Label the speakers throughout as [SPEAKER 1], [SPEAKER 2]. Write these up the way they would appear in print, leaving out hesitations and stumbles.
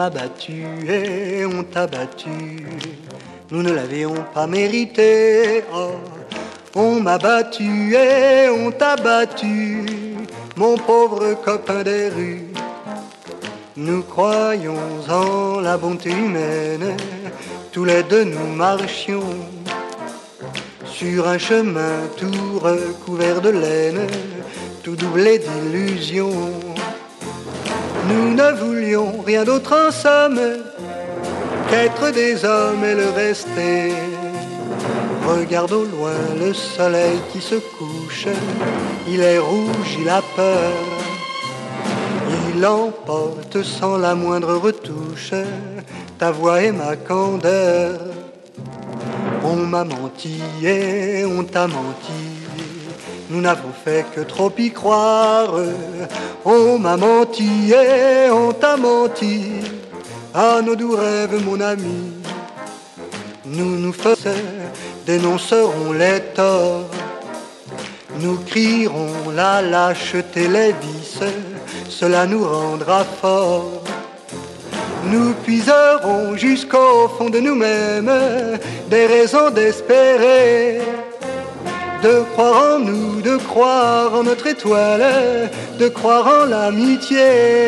[SPEAKER 1] m'a battu et on t'a battu. Nous ne l'avions pas mérité. Oh, on m'a battu et on t'a battu, mon pauvre copain des rues. Nous croyons en la bonté humaine, tous les deux nous marchions sur un chemin tout recouvert de laine, tout doublé d'illusions. Nous ne voulions rien d'autre en somme qu'être des hommes et le rester. Regarde au loin le soleil qui se couche, il est rouge, il a peur. Il emporte sans la moindre retouche ta voix et ma candeur. On m'a menti et on t'a menti, nous n'avons fait que trop y croire. On m'a menti et on t'a menti, à nos doux rêves mon ami. Nous nous faisons, dénoncerons les torts, nous crierons la lâcheté, les vices, cela nous rendra forts. Nous puiserons jusqu'au fond de nous-mêmes des raisons d'espérer, de croire en nous, de croire en notre étoile, de croire en l'amitié.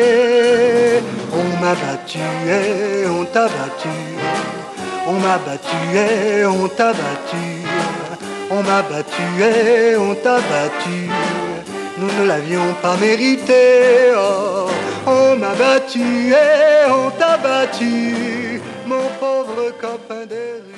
[SPEAKER 1] On m'a battu et on t'a battu, on m'a battu et on t'a battu, on m'a battu et on t'a battu. Nous ne l'avions pas mérité. Oh, on m'a battu et on t'a battu, mon pauvre copain des rues.